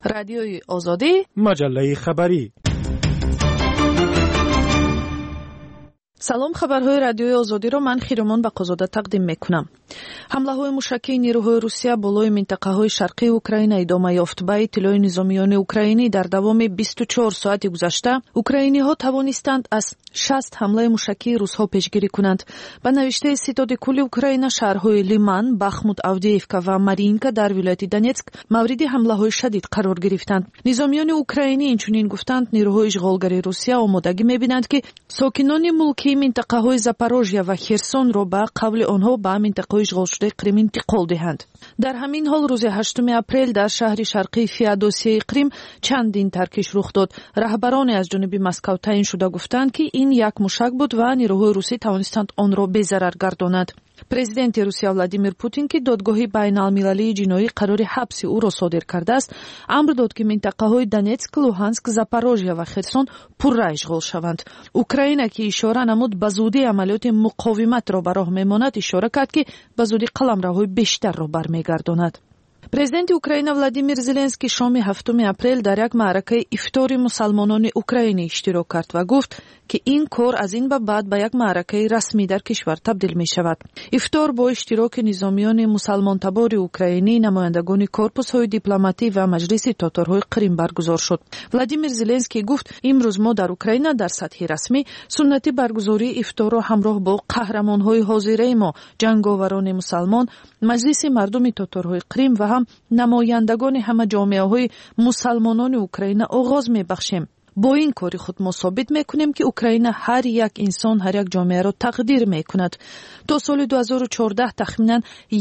رادیوی آزادی، مجله خبری. سلام، خبرهای رادیوی آزادی رو من خیرمان بقازاده تقدیم میکنم. حمله‌های موشکی نیروهای روسیه بالای منطقه‌های شرقی اوکراین ادامه یافت. با اطلاع نظامیان اوکراینی در دوام 24 ساعت گذشته اوکراینی‌ها توانستند از 60 حمله موشکی روس‌ها پیشگیری کنند. با نوشته ستاد کل اوکراین، شهرهای لیمان، باخموت، آودییفکا و مارینکا در ولایت دونецک مورد حمله‌های شدید قرار گرفتند. نظامیان اوکراینی اینچنین گفتند نیروهای اشغالگری روسیه آمادگی می‌بینند که ساکنان ملکی منطقه‌های زاپاروژیا و خرسون را با قبل آنها به منطقه اشغال شده کریم انتقال دهند. در همین حال روز 8 اپریل در شهر شرقی فئودوسیای کریم چندین ترکش رخ داد. رهبران از جانب مسکو تعیین شده گفتند که این یک موشک بود و نیروهای روسی توانستند آن را بی‌ضرر گردانند. پرزیدنت روسیه ولادیمیر پوتین که دادگاه بین‌المللی جنایی قرار حبس او را صادر کرده است، امر داد که منطقه‌های دونецک، لوهانسک، زاپاروژیا و خرسون پررا اشغال شوند. اوکراین که اشاره نمود به زودی عملیات مقاومت را به راه می‌ماند، اشاره کرد که به زودی قلمروهای بیشتر را برمیگرداند. پرزیدنت اوکراین ولادیمیر زلنسکی شام 7 اپریل در یک معرکه افطار مسلمانان اوکراینی اشتراک کرد و گفت که این کار از این به بعد به یک معرکه رسمی در کشور تبدیل می شود. افطار با اشتراک نظامیان مسلمان تبار اوکراینی، نمایندگان کورپوس‌های دیپلماتی و مجلس تاتارهای کریم برگزار شد. ولادیمیر زلنسکی گفت امروز ما در اوکراین در سطح رسمی سنت برگزاری افطار را همراه با قهرمان‌های حاضره ما، جنگاوران مسلمان، مجلس مردم تاتارهای کریم و هم نمایندگان همه جامعه‌های مسلمانان اوکراین آغاز می‌بخشیم. با این کاری خود ما ثابت میکنیم که اوکراین هر یک انسان، هر یک جامعه را تقدیر میکند. تا سال 2014 تخمینا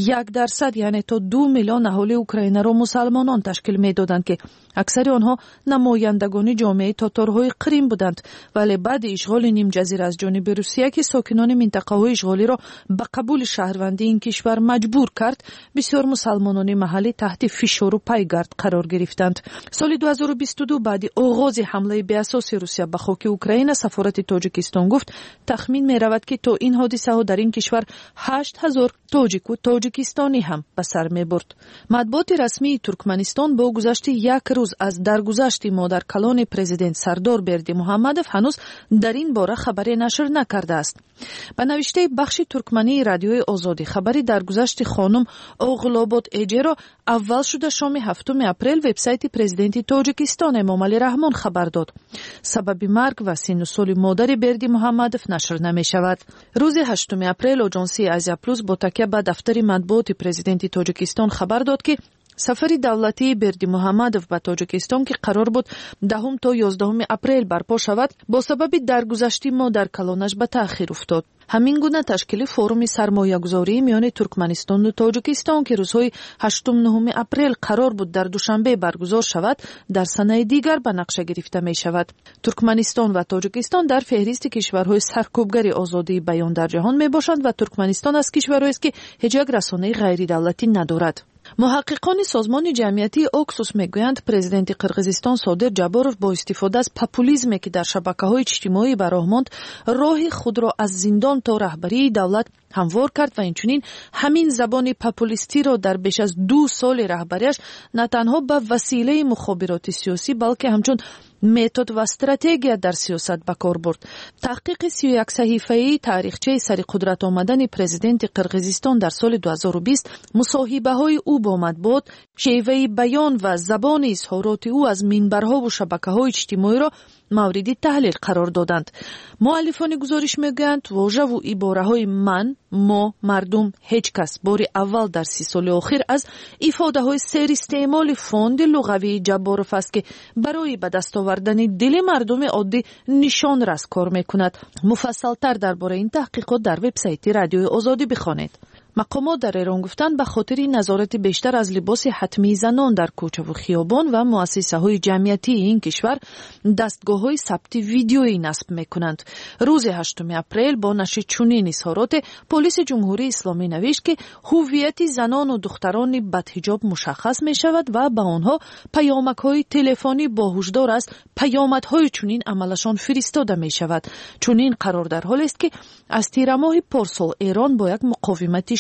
1% یعنی تا 2 میلیون اهالی اوکراین را مسلمانان تشکیل میدادند که اکثر آنها نمایندگان جامعه تاتارهای کریم بودند، ولی بعد اشغال نیم جزیره از جانب روسیه که ساکنان منطقه‌های اشغالی را به قبول شهروندی این کشور مجبور کرد، بسیار مسلمانان محلی تحت فشار و پایگرد قرار گرفتند. سال 2022 بعد آغاز حمله به اساس روسیه به خاک اوکراین، سفارت تاجیکستان گفت تخمین می رود که تا این حادثه ها در این کشور 8000 تاجیک و تاجیکستانی هم به سر می برد. مطبوعات رسمی ترکمنستان با گذشت یک روز از درگذشت مادرکلان پرزیدنت سردار بردیمحمدوف هنوز در این باره خبری نشر نکرده است. به نوشته بخش ترکمنی رادیوی آزادی، خبری درگذشت خانم اوغلوباد اجرا اول شده شام 7 اپریل وبسایت پرزیدنت تاجیکستان امامعلی رحمان خبر داد. سبب مرگ و سن و سال مادر بردیمحمدوف نشر نمی شود. روز 8 اپریل آژانسی آزیا پلوس با تکیه به دفتر مطبوعات پرزیدنت تاجیکستان خبر داد که سفر دولتی بردیمحمدوف به تاجیکستان که قرار بود 10 تا 11 اپریل برپا شود، با سبب درگذشت مادرکلانش به تأخیر افتاد. همین گونه تشکیل فورم سرمایه‌گذاری میان ترکمنستان و تاجیکستان که روزهای 8 و 9 اپریل قرار بود در دوشنبه برگزار شود، در سنه دیگر به نقشه گرفته می شود. ترکمنستان و تاجیکستان در فهرست کشورهای سرکوبگر آزادی بیان در جهان می باشند و ترکمنستان از کشورهایی است که هیچ یک رسانه غیر دولتی ندارد. محققان سازمان جمعیتی اوکسوس میگویند پرزیدنت قرقیزستان صادر جاباروف با استفاده از پاپولیسمی که در شبکه‌های اجتماعی براه ماند، راه خود را از زندان تا رهبری دولت هموار کرد و اینچنین همین زبان پاپولیستی را در بیش از 2 سال رهبریش نه تنها به وسیله مخابرات سیاسی بلکه همچون متد و استراتژی در سیاست به کار برد. تحقیق 31 صحیفه‌ای تاریخچه سر قدرت آمدن پرزیدنت قرقیزستان در سال 2020 مصاحبه‌های او با مطبوعات، شیوه بیان و زبان اظهارات او از منبرها و شبکه‌های اجتماعی را مورد تحلیل قرار دادند. مؤلفان گزارش میگویند واژه و عباره‌های من، ما، مردم، هیچ کس بار اول در 30 سال اخیر از ifadه‌های سر استعمال فوند لغوی جاباروف است که برای به دست آوردن دل مردم عادی نشان راست کار میکند. مفصل‌تر درباره این تحقیقات در وبسایت رادیوی آزادی بخوانید. مقامات در ایران گفتند به خاطر نظارت بیشتر از لباس حتمی زنان در کوچه و خیابان و مؤسسه‌های جمعیتی این کشور دستگاه‌های ثبت ویدیویی نصب می‌کنند. روز 8 اپریل با نشر چنین اظهارات پلیس جمهوری اسلامی نوشت که هویت زنان و دختران بدحجاب مشخص می‌شود و به آنها پیامک‌های تلفنی با هشدار از پیامدهای چنین عملشان فرستاده می‌شود. چنین قرار در حالی است که از تیر ماه پارسال ایران با یک مقاومت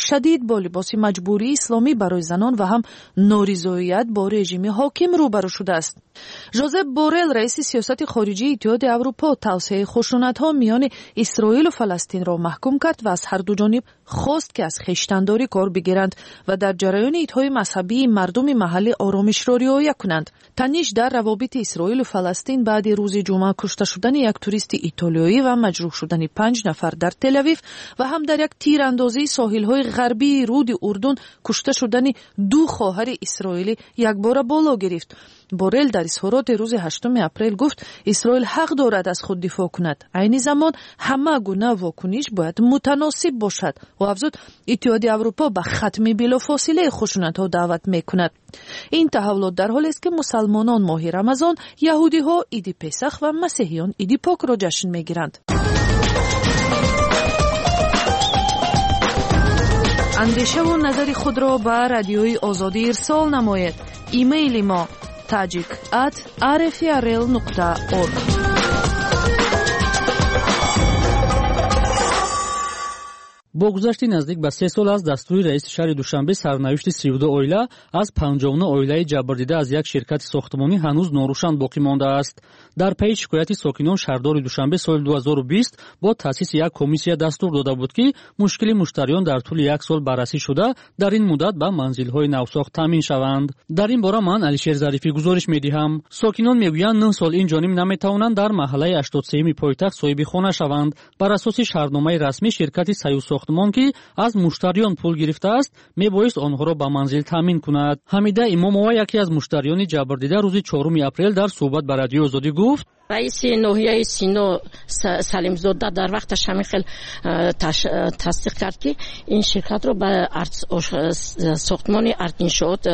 شدید با لباس مجبوری اسلامی برای زنان و هم نارضایت با رژیم حاکم روبرو شده است. ژوزپ بورل رئیس سیاست خارجی اتحادیه اروپا توسعه خشونت‌ها میان اسرائیل و فلسطین را محکوم کرد و از هر دو جانب خواست که از خویشتن‌داری کار بگیرند و در جریان ایدهای مذهبی مردم محلی آرامش را رعایت کنند. تنش در روابط اسرائیل و فلسطین بعد روز جمعه کشته شدن یک توریست ایتالیایی و مجروح شدن 5 نفر در تل آویو و هم در یک تیراندازی ساحل‌های غربی رود اردن کشته شدن 2 خواهر اسرائیلی یکباره بالا گرفت. بورل در اظهارات روز 8 اپریل گفت اسرائیل حق دارد از خود دفاع کند. عین زمان همه گونه واکنش باید متناسب باشد و افزود اتحادیه اروپا به ختم بلافاصله خشونت‌ها دعوت می‌کند. این تحولات در حالی است که مسلمانان ماه رمضان، یهودی‌ها عید پسخ و مسیحیان عید پاک را جشن می‌گیرند. اندیشه و نظر خود را به رادیوی آزادی ارسال نمایید. ایمیل ما tajik@rfrl.org. با گذشت نزدیک به 3 سال از دستور رئیس شهر دوشنبه سرنوشت 32 oila از 59 oilaи جبردیده از یک شرکت ساختمانی هنوز ناروشن باقی مانده است. در پی شکایت ساکنان شهردار دوشنبه سال 2020 با تأسیس یک کمیسیه دستور داده بود که مشکل مشتریان در طول 1 سال بررسی شده در این مدت به منزل‌های نوساخت تامین شوند. در این باره من علیشیر ظریفی گزارش می‌دهم. ساکنان میگویند 9 سال این جانب نمی‌توانند در محله 83 پایتخت صاحب خانه شوند. بر اساس شهرنامه رسمی شرکت سیوس ساختمان که از مشتریان پول گرفته است میبایست آنها را به منزل تامین کند. حمیده امامова یکی از مشتریان جبردیده روز 4 اپریل در صحبت با رادیو آزادی گفت رئیس ناحیه سینا سلیم زاده در وقتش همین خیلی تصدیق کرد که این شرکت رو به ساختمان ارت انشاءات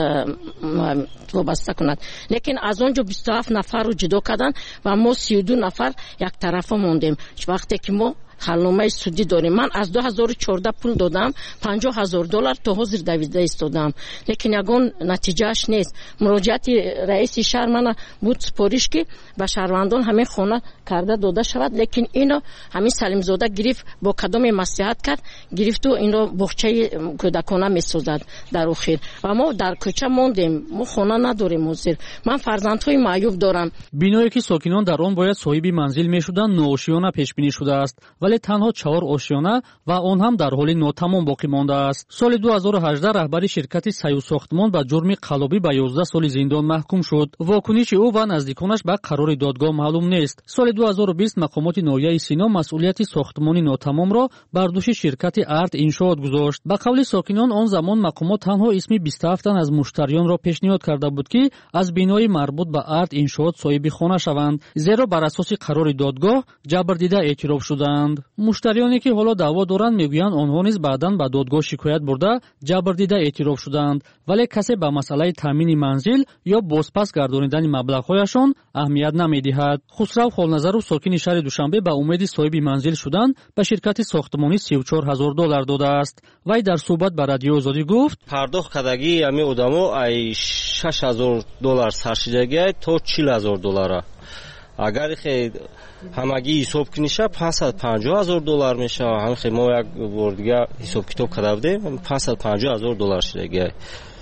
وابسته کند، لیکن از اونجا 27 نفر رو جدا کردن و ما 32 نفر یک طرفه موندیم. وقتی که ما حلنامه سودی داریم، من از 2014 پول دادم $50,000 تا حاضر دویده ایستادم، لیکن یگان نتیجهش نیست. مراجعت رئیس شهر من بود سپارش که به شهروندان همین خانه کرده داده شود، لیکن اینو همین سلیم زاده گرفت با کدام مصلحت کرد گرفت و اینو باغچه کودکانه میسازد در اخیر و ما در کوچه موندیم، ما خانه نداریم حاضر. من فرزندهای معیوب دارم. بینایی که ساکنان در آن باید صاحب منزل میشدند نوآشیانه پیش بینی شده است، ولی تنها 4 آشیانه و آن هم در حال ناتمام باقی مانده است. سال 2018 رهبر شرکت سیوس ساختمان به جرم قلابی به 11 سال زندان محکوم شد. واکنش او و نزدیکانش به قرار دادگاه معلوم نیست. سال 2020 مقامات ناحیه سینا مسئولیت ساختمان ناتمام را بر دوش شرکت ارت انشاءات گذاشت. به قول ساکنان آن زمان مقامات تنها اسم 27 تن از مشتریان را پیشنهاد کرده بود که از بینای مربوط به ارت انشاءات صاحب خانه شوند، زیرا بر اساس قرار دادگاه جبردیده اعتراف شدند. مشتریانی که حالا دعوا دارند میگویند آنها نیز بعداً به دادگاه شکایت برده جبردیده اعتراف شدند، ولی کسی به مسئله تامین منزل یا بازپس گردانیدن مبلغ‌هایشان اهمیت نمیدهد. خسرو خالنظرو ساکن شهر دوشنبه به امید صاحب منزل شدن به شرکت ساختمانی $34,000 داده است. وی در صحبت با رادیو آزادی گفت پرداخت کردگی امی آدمو ای $6,000 سرشیدگی تا $40,000. اگر خیلی همگی حساب کنیشه $550,000 میشه. هم خیلی ما یک بار دیگه حساب کتاب کرده بودیم $550,000 شده.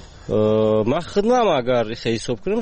ما خدمم اگر خیلی حساب کنیم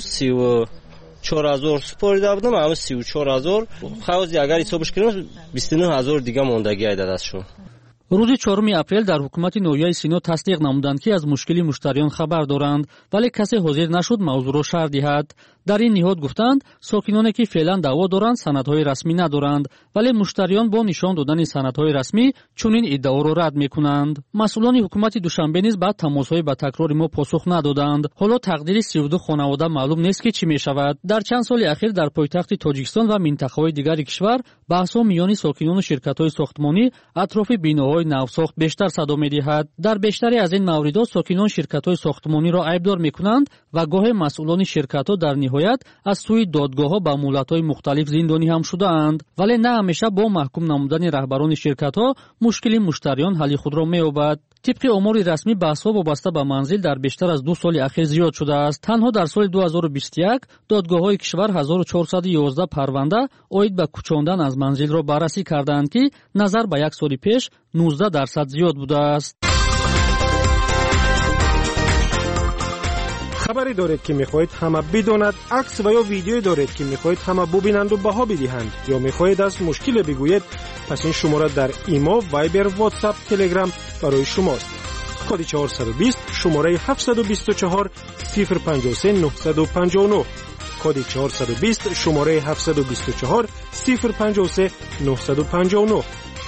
34,000 سپاریده بودم، همه 34,000 خواهد اگر حسابش کنیم 29,000 دیگه موندگی ایده دستشون. روز 4 اپریل در حکومت ناحیه سینا تصدیق نمودند که از مشکلی مشتریان خبر دارند، ولی کسی حاضر نشد موضوع را شرح دهد. در این نهاد گفتند ساکنانی که فعلا دعوا دارند سندهای رسمی ندارند، ولی مشتریان با نشان دادن سندهای رسمی چنین ادعا را رد میکنند. مسئولان حکومت دوشنبه نیز بعد تماس‌های با تکرار ما پاسخ ندادند. حالا تقدیر 32 خانواده معلوم نیست که چی میشود. در چند سال اخیر در پایتخت تاجیکستان و منطقه‌های دیگر کشور بحث‌ها میان ساکنان و شرکت‌های ساختمانی اطراف بیناهای نوساخت بیشتر صدا می‌دهد. در بیشتری از این موردها ساکنان شرکت‌های ساختمانی را عیبدار می‌کنند و گاهی مسئولان شرکت‌ها در نهایت از سوی دادگاه‌ها با مهلت‌های مختلف زندانی هم شده‌اند، ولی نه همیشه با محکوم نمودن رهبران شرکت‌ها مشکل مشتریان حل خود را می‌یابد. طبق آمار رسمی بحث‌ها وابسته به منزل در بیشتر از 2 سال اخیر زیاد شده است. تنها در سال 2021 دادگاه‌های کشور 1411 پرونده عاید به کوچاندن از منزل را بررسی کردند که نظر به 1 سال پیش 19% زیاد بوده است. خبری دارید که میخواهید همه بداند، عکس و یا ویدیویی دارید که میخواهید همه ببینند و بها بدهند، یا میخواهید از مشکل بگویید، پس این شماره در ایما، وایبر، واتساپ، تلگرام برای شماست. کد 420 شماره 724 053 959. کد 420 شماره 724 053 959.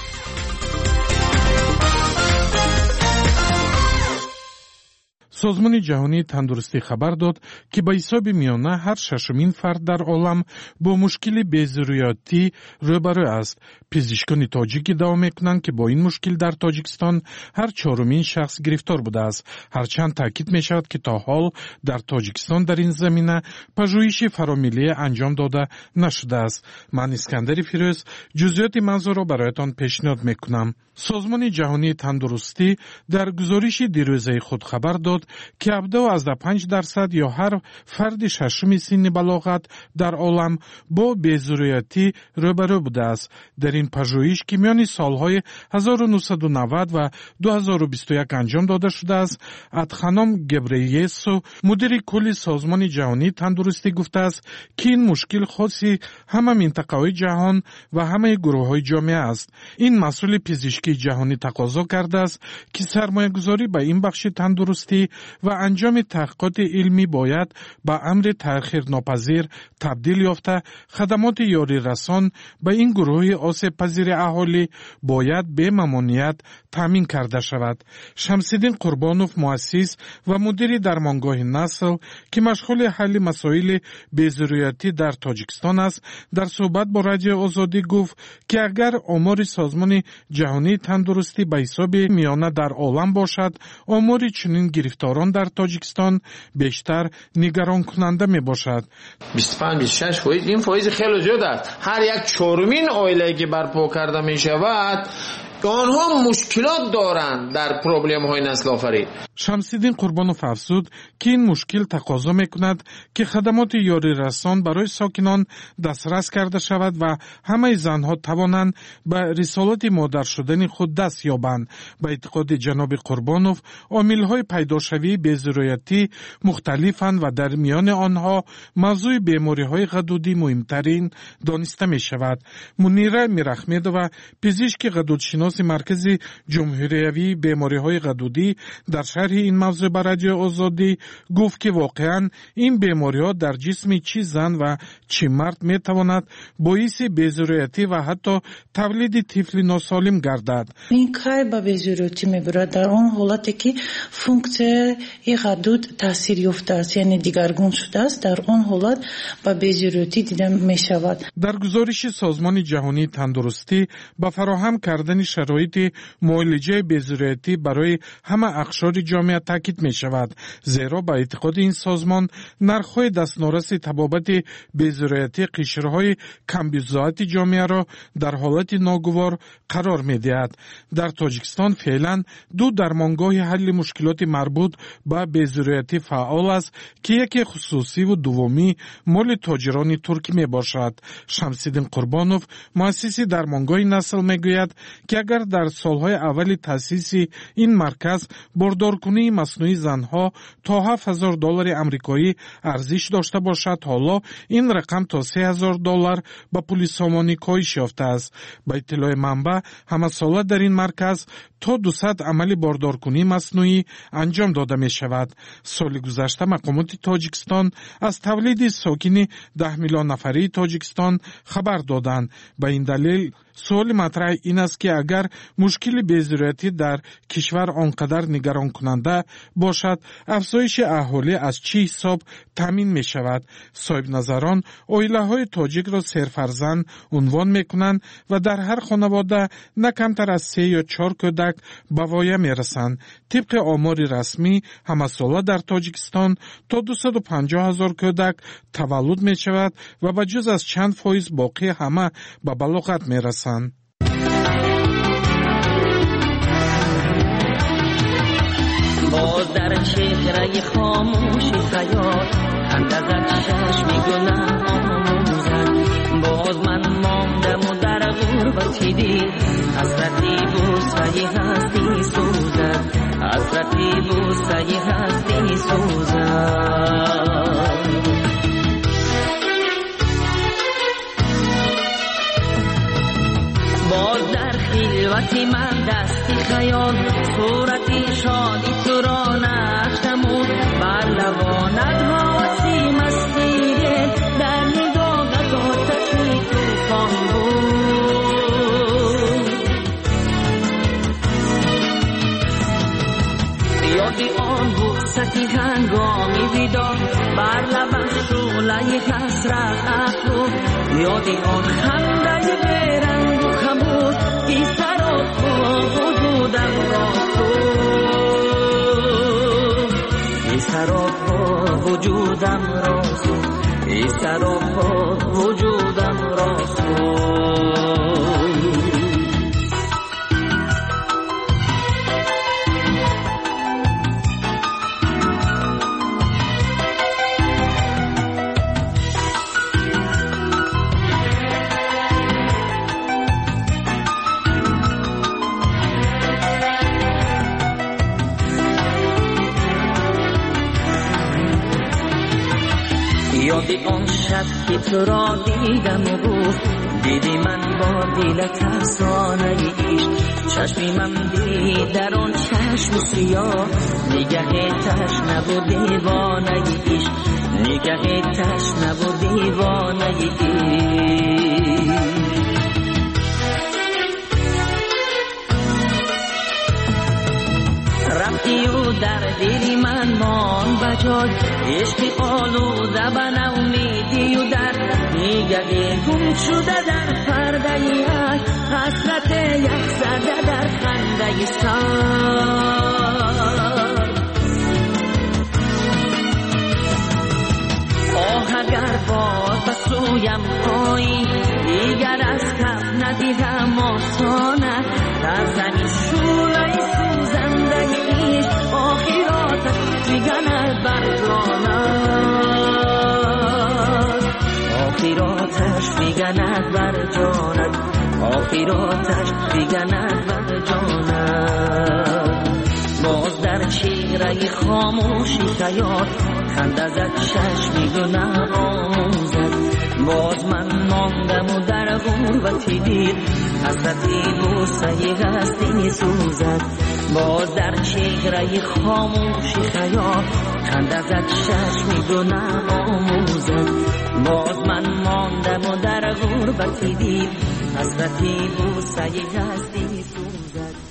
سازمان جهانی تندرستی خبر داد که به حساب میانه هر ششمین فرد در عالم با مشکل بی‌ضروریاتی روبرو است. پزشکان تاجیک ادعا میکنند که با این مشکل در تاجیکستان هر چهارمین شخص گرفتار بوده است. هرچند تاکید می شود که تا حال در تاجیکستان در این زمینه پژوهش فرامیلی انجام داده نشده است. من اسکندر فیروز جزئیات موضوع را برایتان پیشنهاد میکنم. سازمان جهانی تندرستی در گزارش دیروزه خود خبر داد که 75% یا هر فرد ششم سن بلاغت در عالم با بی‌ضروریاتی روبرو بوده است. در این پژوهش که میان سالهای 1990 و 2021 انجام داده شده است، ادخانم گبرییسو مدیر کل سازمان جهانی تندرستی گفته است که این مشکل خاصی همه منطقه‌های جهان و همه گروه‌های جامعه است. این مسئول پزشکی جهانی تقاضا کرده است که سرمایه‌گذاری به این بخش تندرستی و انجام تحقیقات علمی باید به امر تأخیر ناپذیر تبدیل یافته. خدمات یاری رسان به این گروه آسیب پذیر اهالی باید به ممانعت تامین کرده شود. شمس‌الدین قربانوف مؤسس و مدیر درمانگاه نسل که مشغول حل مسائل بی‌ضروریاتی در تاجیکستان است، در صحبت با رادیو آزادی گفت که اگر آمار سازمان جهانی تندرستی به حساب میانه در عالم باشد، آمار چنین گرفتاران در تاجیکستان بیشتر نگران کننده می باشد. 25-26% این فایز خیلی زیاد است. هر یک چهارمین عائله که برپا کرده می شود آنها مشکلات دارند در پروبلم های نسل آفرین. شمس‌الدین قربانوف افزود که این مشکل تقاضا میکند که خدمات یاری رسان برای ساکنان دسترس کرده شود و همه زنها توانند به رسالت مادر شدن خود دست یابند. به اعتقاد جناب قربانوف، عامل‌های پیداشوی بی‌ضروریاتی مختلفند و در میان آنها موضوع بیماری‌های غدودی مهمترین دانسته می شود. منیره میرحمدووا پزشک غدودشناس مرکز جمهوری بیماری‌های غدودی در شرح این موضوع بر رادیو آزادی گفت که واقعاً این بیماری‌ها در جسم چه زن و چه مرد می‌تواند باعث بی‌ضروریاتی و حتی تولید طفل ناسالم گردد. این کار به بی‌ضروریاتی می‌برد در آن حالتی که فونکسیون غدود تاثیر یافته است، یعنی دیگرگون شده است، در آن حالت به بی‌ضروریاتی دیده می‌شود. در گزارش سازمان جهانی تندرستی با فراهم کردن شرایط معالجه بی‌ضروریاتی برای همه اقشار جامعه تاکید می شود، زیرا با اعتقاد این سازمان نرخ‌های دستنورس تبابت بی‌ضروریاتی قشرهای کمبود جامعه را در حالت ناگوار قرار می دهد. در تاجیکستان فعلا 2 درمانگاه حل مشکلات مربوط به بی‌ضروریاتی فعال است که یکی خصوصی و دومی مال تاجران ترکی می باشد. شمس‌الدین قربانوف مؤسس درمانگاه نسل می گوید که اگر در سالهای اول تأسیس این مرکز باردارکنی مصنوعی زنها تا $7,000 آمریکایی ارزش داشته باشد، حالا این رقم تا $3,000 به پول سامانی کاهش یافته است. با اطلاع منبع همه ساله در این مرکز تا 200 عمل باردارکنی مصنوعی انجام داده می شود. سال گذشته مقامات تاجیکستان از تولید ساکن 10 میلیون نفری تاجیکستان خبر دادند. به این دلیل سوال مطرح این است که اگر مشکل بی‌ضروریاتی در کشور آنقدر نگران کننده باشد، افزایش اهالی از چه حساب تامین می شود؟ صاحب نظران عائله های تاجیک را سرفرزند عنوان می کنند و در هر خانواده نه کمتر از 3 یا 4 کودک به وایه می رسند. طبق آمار رسمی همه ساله در تاجیکستان تا 250,000 کودک تولد می شود و به جز از چند فایز باقی همه به بلاغت می رسند. باز در چهره خاموشی خیال اندازت چشمی گناه آموزد. باز من ماندم و در غربتی دید حسرتی بوسه هستی سوزد، حسرتی بوسه هستی سوزد. وقتی من دستی خیال صورتی شادی تو را نقش نمود بر لبانت حواسی مسیره در نگاهت آتشی توفان بود یادی آن بوستی هنگامی بیدار بر لبش شعله حسرت افروخت یادی آن خنده بیرنگ و خموش ای سراپا وجودم را سوخت ای سراپا وجودم را سوخت ای سراپا وجودم را سوخت یادی آن شب که تو را دیدم و گفت دیدی من با دل ترسانه عشق چشمی من دید در آن چشم سیاه نگه تشنه و دیوانه عشق نگه تشنه و دیوانه عشق رفتی و در دل من مان بجای عشق آلوده به نومیدی و در نگه گم شده در پرده عشق حسرت یک زده در خنده سر آه اگر باز به سویم پایی دیگر از کف ندیدم آسانه در زمین شوله سوزنده عشق آخراتش میگند بر جانت آخراتش میگند بر جانت آخراتش میگند بر جانت باز در چهره خاموشی خیال خنده زد چشمی گناه آموزد باز من ماندم و در غربتی دیر حسرتی بوسه هستی سوزد باز در چهره خاموشی خیال خنده زد چشمی گناه آموزد باز من ماندم و در غربتی دیر حسرتی بوسه هستی سوزد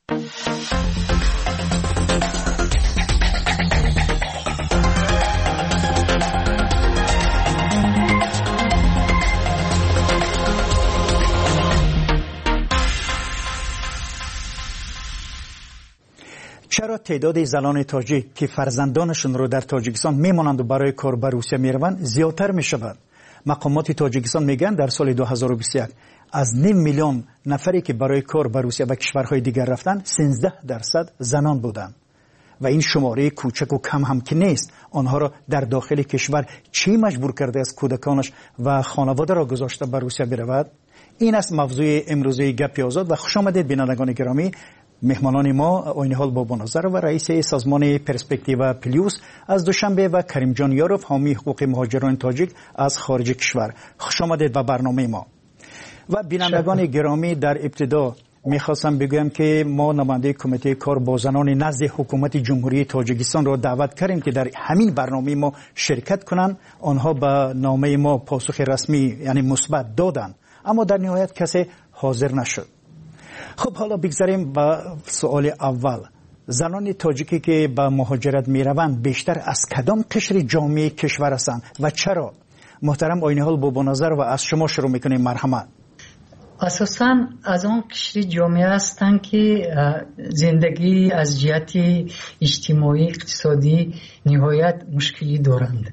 چرا تعداد زنان تاجیک که فرزندانشون رو در تاجیکستان میمانند و برای کار به روسیه میروند زیادتر میشوند؟ مقامات تاجیکستان میگن در سال 2021 از 9 میلیون نفری که برای کار به روسیه و کشورهای دیگر رفتن 13% زنان بودند و این شماره کوچک و کم هم که نیست. آنها را در داخل کشور چی مجبور کرده از کودکانش و خانواده را گذاشته به روسیه برود؟ این است موضوع امروزی گپ آزاد و خوش آمدید بینندگان گرامی. مهمانان ما آینهال بابانظر و رئیس سازمان پرسپکتیو پلیوس از دوشنبه و کریم جان یاروف حامی حقوق مهاجران تاجیک از خارج کشور. خوش آمدید به برنامه ما. و بینندگان گرامی در ابتدا میخواستم بگویم که ما نماینده کمیته کار با زنان نزد حکومت جمهوری تاجیکستان را دعوت کردیم که در همین برنامه ما شرکت کنند. آنها به نامه ما پاسخ رسمی یعنی مثبت دادند اما در نهایت کسی حاضر نشد. خب حالا بگذاریم به سوال اول. زنان تاجیکی که به مهاجرت میروند بیشتر از کدام قشر جامعه کشور هستند و چرا؟ محترم آینهال بابانظر و از شما شروع میکنیم. مرحمت. اساساً از آن قشر جامعه هستند که زندگی از جهت اجتماعی اقتصادی نهایت مشکلی دارند.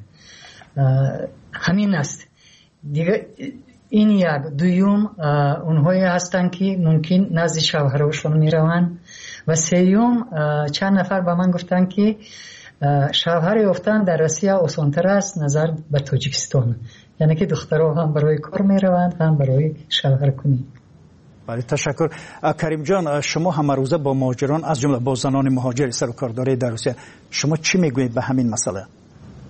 همین است دیگه. این یک. دوم اونهایی هستند که ممکن نزد شوهرشون میروند و سوم چند نفر به من گفتن که شوهر یافتن در روسیه آسان‌تر است نظر به تاجیکستان، یعنی که دخترها هم برای کار میروند هم برای شوهر کنی. بله تشکر. کریم جان، شما هم روزه با مهاجران از جمله با زنان مهاجر سر و کار دارید در روسیه، شما چی میگویید به همین مسئله؟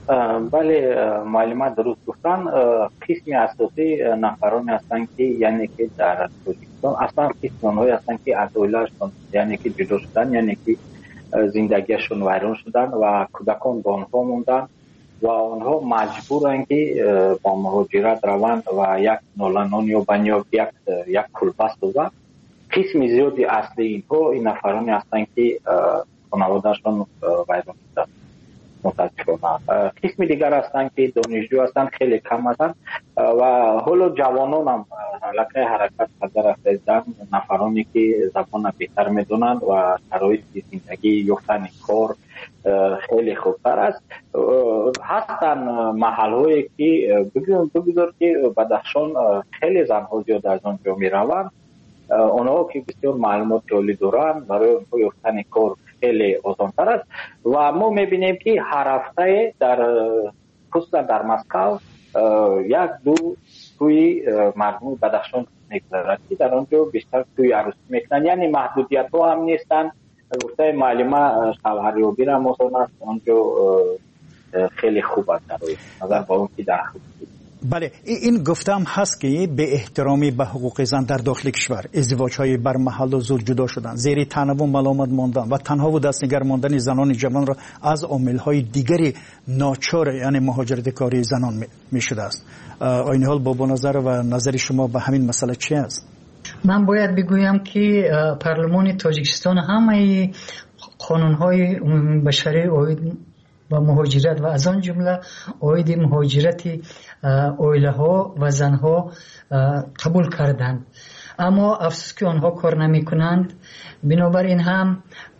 بله معلومات درست گفتن. قسم اساسی نفرانی هستند که یعنی که در تاجیکستان اصلا قسم اونهایی هستند که از اویلاشون یعنی که جدا شدن، یعنی که زندگیشون ویران شدن و کودکان با آنها موندن و آنها مجبورن که با مهاجرت روند و یک نولانون یا بنیاب یک کلبست و قسم زیادی اصلی اینها این نفرانی هستند که خانوادهشون ویران شدن. متاسفانه قسم دیگر هستند که دانشجو هستند، خیلی کم هستند و حالا جوانان هم لکه حرکت قدر رسیدن، نفرانی که زبان بهتر میدونند و شرایط زندگی یافتن کار خیلی خوبتر است. هستن محل هایی که بگذار که بدخشان خیلی زنها زیاد از آنجا می روند، اونها که بسیار معلومات جالب دارند برای یافتن کار خیلی آسان‌تر است و ما می‌بینیم که هر هفته خصوصا در مسکو یک دو توی مردم بدخشان می‌گذرد که در آنجا بیشتر توی عروسی میکنن، یعنی محدودیت‌ها هم نیستن. گفته معلمه شوهریابی را مثلا است آنجا خیلی خوب است نظر با اون که در بله این گفتم هست که به احترامی به حقوق زن در داخل کشور ازدواج‌های بر محل و زود جدا شدن، زیر تنوع ملامت ماندن و تنها و دستنگر ماندن زنان جوان را از عامل‌های دیگری ناچار یعنی مهاجرت کاری زنان می‌شده است. این حال با نظر و نظر شما به همین مسئله چی است؟ من باید بگویم که پارلمان تاجیکستان همه قانون‌های بشری اوید و مهاجرت و از آن جمله اوید مهاجرت اویله ها و زن ها قبول کردند، اما افسوس که آنها کار نمی کنند. بنابراین هم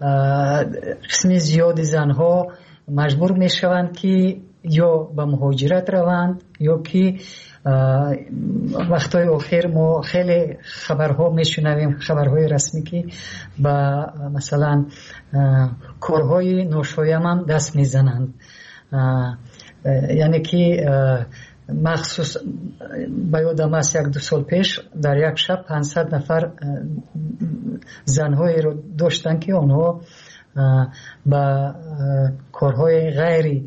قسم زیاد زن ها مجبور می شوند که یا به مهاجرت روند یا که وقتای آخر ما خیلی خبرها میشنویم، خبرهای رسمی که با مثلا کارهای ناشایم هم دست میزنند، یعنی که مخصوص با یادم است 1-2 سال پیش در یک شب 500 نفر زنهایی رو داشتن که آنها با کارهای غیری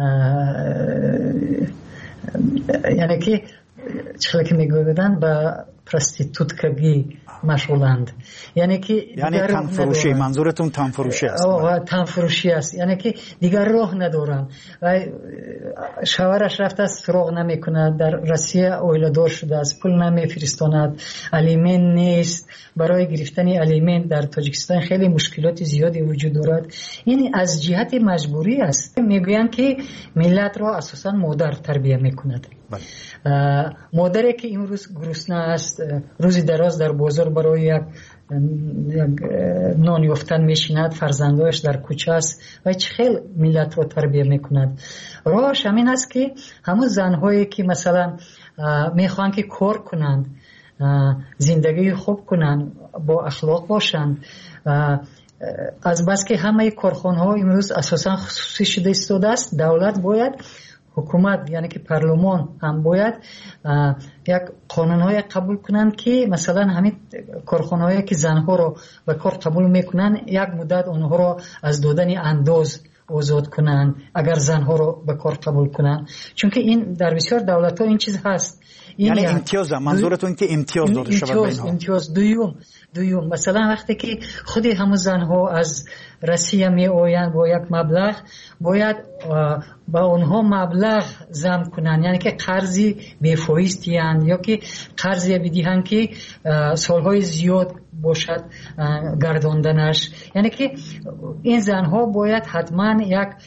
یعنی که چخلی که میگویدن با پرستیتوتکگی مشغولند، یعنی تنفروشی. منظورتون تنفروشی است؟ تنفروشی است، یعنی که دیگر راه ندارن و شوهرش رفته است سراغ نمیکنه، در روسیه اویله‌دار شده است، پول نمیفرستاند، الیمن نیست. برای گرفتن الیمن در تاجیکستان خیلی مشکلات زیادی وجود دارد. یعنی از جهت مجبوری است. میگویند که ملت را اساسا مادر تربیه میکند. مادری که امروز گرسنه است، روزی دراز در بازار برای یک نان یافتن میشیند، فرزندایش در کوچه است و خیلی ملت را تربیه میکند. راهش همین است که همون زنهایی که مثلا میخوان که کار کنند، زندگی خوب کنند، با اخلاق باشند، از بس که همه کارخانه ها امروز اساسا خصوصی شده ایستاده است، دولت باید، حکومت یعنی که پارلمان هم باید یک قانون‌های قبول کنند که مثلا همین کارخانه‌هایی که زنها رو به کار قبول میکنن یک مدت اونها رو از دادن انداز آزاد کنند اگر زنها رو به کار قبول کنند، چون که این در بسیار دولت‌ها این چیز هست. یعنی امتیاز، منظورتون که امتیاز داده شود به اینها؟ امتیاز دوم مثلا وقتی که خودی همون زنها از روسیه می آیند با یک مبلغ، باید با اونها مبلغ ضم کنند، یعنی که قرضی بی فایز دیند یا که قرضی بدهند که سالهای زیاد باشد گرداندنش. یعنی که این زنها باید حتما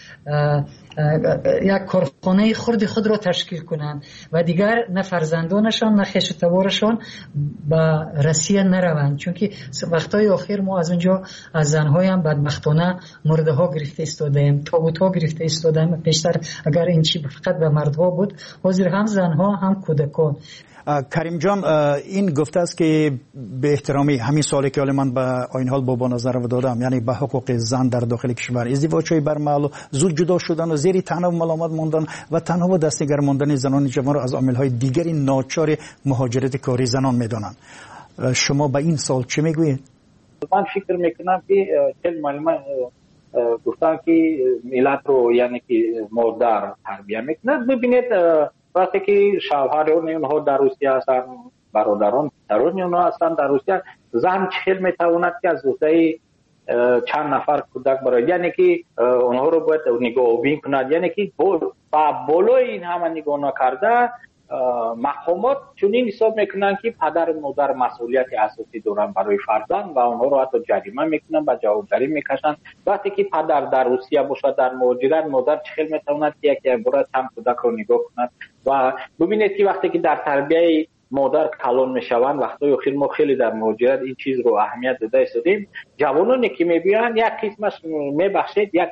یک کارخانه خود را تشکیل کنند و دیگر نه فرزندانشان نه خویش تبارشان به روسیه نروند، چون که وقتای آخر ما از اونجا از زنهای هم بدبختانه مرده ها گرفته ایستادیم، تابوت ها گرفته ایستادیم. بیشتر اگر این چی فقط به مردها بود، حاضر هم زنها هم کودکان. کریم جان، این گفته است که به احترامی همین سوالی که من به این حال با نظر دادم، یعنی به حقوق زن در داخل کشور، ازدواج‌های برمحل و زود جدا شدن و زیر تنوع ملامت ماندن و تنها و دستنگر ماندن زنان جوان را از عامل‌های دیگری ناچار مهاجرت کاری زنان می‌دانند. شما به این سوال چه میگویید؟ من فکر میکنم که چند معلومه گفتن که ملت رو یعنی که مادر تربیه میکنند. ببینید وقتی که شوهران اونها در روسیه هستند، برادران پسران اونها هستند در روسیه، زن چهل میتواند که از روسیه چند نفر کودک برای یعنی که اونها رو باید نگاه بین کند، یعنی که با بالای این همه نگاه نکرده مقامات چنین حساب میکنن که پدر و مادر مسئولیت اساسی دارن برای فرزند و اونها رو حتی جریمه میکنن و جوابداری میکشن. وقتی که پدر در روسیه باشد در مهاجرت، مادر چخیل میتواند که یک بار هم کودک رو نگاه کند. و ببینید که وقتی که در تربیه مادر کلان میشوند، وقتی اخیر ما خیلی در مهاجرت این چیز رو اهمیت داده ایستادیم، جوانانی که میبینن یک قسمش میبخشید یک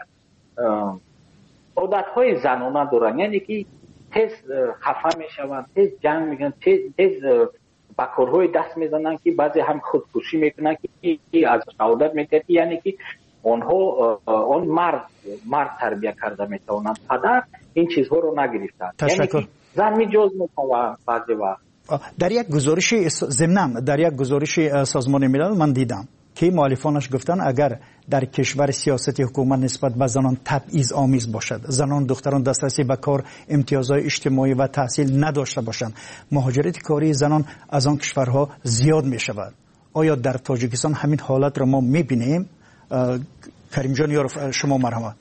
عادتهای زنانه دارن، یعنی که تیز خفه میشوند، تیز جنگ میکنن، تیز با کارهای دست میزنن که بعضی هم خودکشی میکنن که از سعادت میکنن، یعنی که اونها اون مرد تربیه کرده میتونن، پدر این چیزها رو نگرفتن. تشکر. یعنی زن میجوز میتونه بعضی وقت. در یک گزارش ضمناً در یک گزارش سازمان ملل من دیدم که مؤلفانش گفتن اگر در کشور سیاست حکومت نسبت به زنان تبعیض آمیز باشد، زنان دختران دسترسی به کار، امتیازهای اجتماعی و تحصیل نداشته باشند، مهاجرت کاری زنان از آن کشورها زیاد می شود. آیا در تاجیکستان همین حالت را ما می بینیم؟ کریم جان یارف شما مرحمت.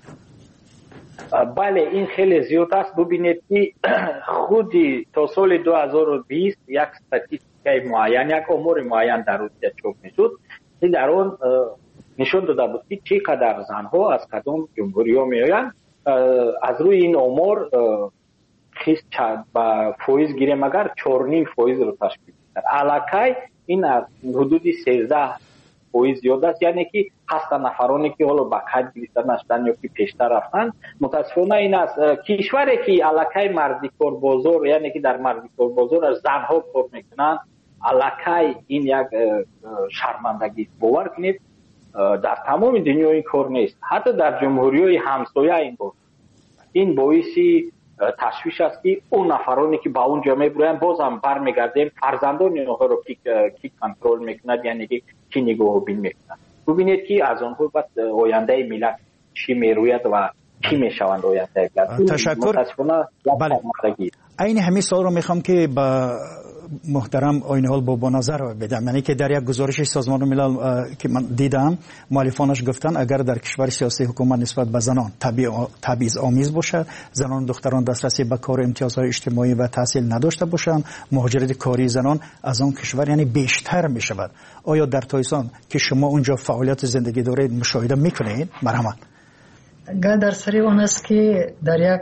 بله این خیلی زیاد است. ببینید که خودی تا سال 2020 یک استاتیستیکای معین، یک امور معین در روسیه چاپ میشد که در اون نشون داده بود که چقدر زنها از کدام جمهوری ها میآیند. از روی این امور خیست با فایز گیریم اگر 4.5% رو تشکیل می‌دهد. علاقه این از حدود 13% زیاد است، یعنی که هستن نفرانی که حالا با قید گرفتن هستن یا که پیشتر رفتن. متاسفانه این از کشوری که علاقه مردی کار بازار، یعنی که در مردی کار بازار از زنها کار میکنن، علاقه این یک شرمندگی. باور کنید در تمام دنیا این کار نیست، حتی در جمهوری‌های همسایه این باعثی تشویش است که اون نفرانی که با اون جامعه برایم باز هم برمیگردیم فرزندان اونها رو کی کنترل میکند، یعنی که کی نگاه بین میکند. ببینید که از اونها بعد آینده ملت چی میروید و چی میشوند آینده ملت. تشکر. بله. این همین سوال رو میخوام که با محترم آینه حال با نظر بدم، یعنی که در یک گزارش سازمان ملل که من دیدم مؤلفانش گفتن اگر در کشور سیاسی حکومت نسبت به زنان تبعیض آمیز باشد، زنان و دختران دسترسی به کار، امتیازهای اجتماعی و تحصیل نداشته باشند، مهاجرت کاری زنان از آن کشور یعنی بیشتر می شود. آیا در تایستان که شما اونجا فعالیت زندگی دارید مشاهده میکنید؟ مرحمت. در سری اون است که در یک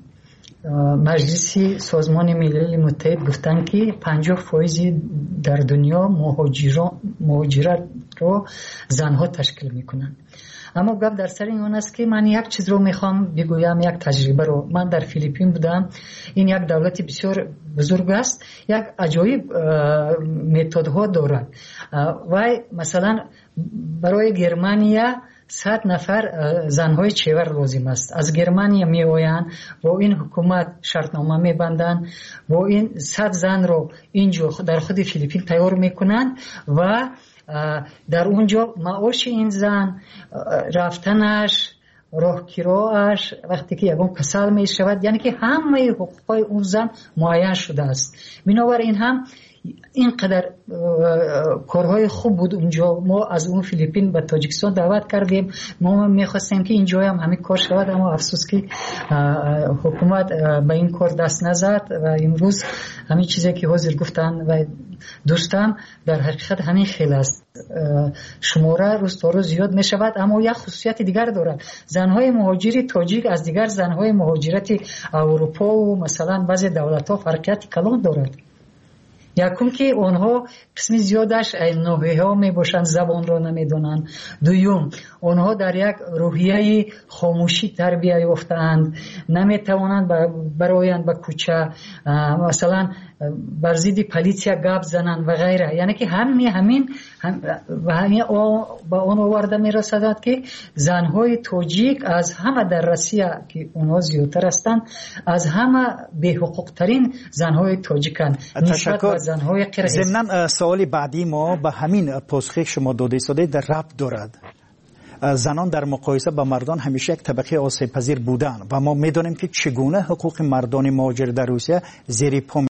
مجلس سازمان ملل متحد گفتن که 50% در دنیا مهاجرت رو زنها تشکیل میکنن. اما گپ در سر این است که من یک چیز رو میخوام بگویم، یک تجربه رو. من در فیلیپین بودم. این یک دولت بسیار بزرگ است، یک عجایب متدها دارد و مثلا برای گرمانیا 100 نفر زنهای چیور لازم است. از گرمانیا می آیند، با این حکومت شرطنامه می بندند، با این 100 زن رو اینجا در خود فیلیپین تیار می کنند و در اونجا معاش این زن، رفتنش، راه کراش، وقتی که یکم کسل می شود، یعنی که همه حقوقهای اون زن معین شده است. بنابراین هم اینقدر کارهای خوب بود اونجا. ما از اون فیلیپین به تاجیکستان دعوت کردیم، ما میخواستیم که اینجا هم همین کار شود، اما افسوس که حکومت به این کار دست نزد و امروز همین چیزی که حاضر گفتن و دوستان در حقیقت همین خیلی است. شماره روز تا روز زیاد می شود، اما یک خصوصیت دیگر دارد. زنهای مهاجری تاجیک از دیگر زنهای مهاجرت اروپا و مثلا بعضی دولت‌ها فرقیت کلان دارد. یکم که آنها قسمی زیادش نوحی ها می باشند، زبان را نمی دانند. دوم آنها در یک روحیه خاموشی تربیه یافتند، نمی توانند برایند به کوچه مثلا بر ضد پلیسیا گپ زنند و غیره. یعنی که همین با آن آورده می رسد که زنهای تاجیک از همه در روسیه که آنها زیادتر هستند، از همه به حقوق ترین زنهای تاجیکند. تشکر. ضمناً سوال بعدی ما به همین پاسخی شما داده ایستاده در ربط دارد. زنان در مقایسه با مردان همیشه یک طبقه آسیب پذیر بودند و ما میدانیم که چگونه حقوق مردان مهاجر در روسیه زیر پا